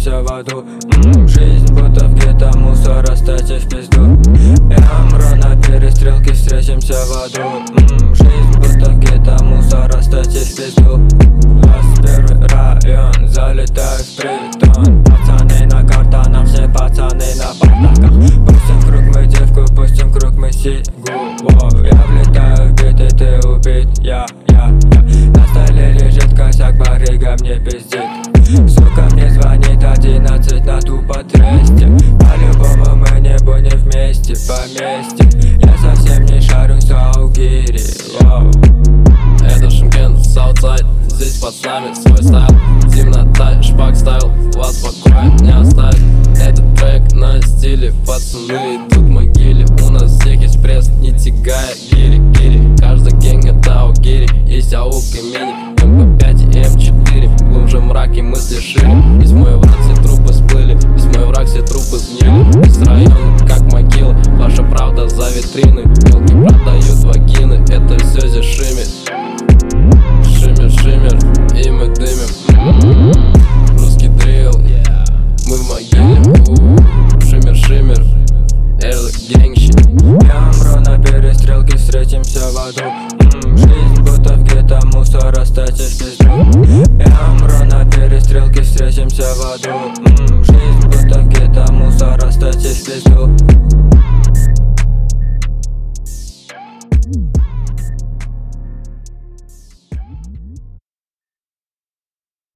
встретимся в аду. Жизнь будто в гетто, мусор оставьте в пизду. Я умру на перестрелке, встретимся в аду. Жизнь будто в гетто, мусор оставьте в пизду. 21 район, залетаю в притон. Пацаны на картонах, все пацаны на бардаках. Пустим круг мы девку, пустим круг мы сигу. Я влетаю в бит и ты убит, я. На столе лежит косяк, барыга мне пиздит. Сука мне звонит 11 на тупо тресте. По-любому мы не будем вместе, поместим. Я совсем не шарю Саугири. Это Шымкент, Саутсайд, здесь под нами свой стайл. Темнота, шпак ставил, вас покоя не оставит. Этот трек на стиле, пацаны идут в могиле. У нас всех есть пресс, не тягая гири. Каждый гэнг это Аугири, есть аук и мини, МП5 и М4. Глубже мрак и мысли шире. Весь мой враг, все трупы сплыли. Весь мой враг, все трупы сгнили. Весь район как могила, ваша правда за витрины. Мелки продают вагины, это все здесь шимит. Шиммер, и мы дымим. Русский дрил, мы в могиле. Шиммер, эрлик гэнг-щит. Я умру на перестрелке, встретимся в аду. Жизнь будто в гетто, мусор оставьте в пизду. Я умру на перестрелке, встретимся в аду. Жизнь будто в гетто, мусор оставьте в пизду.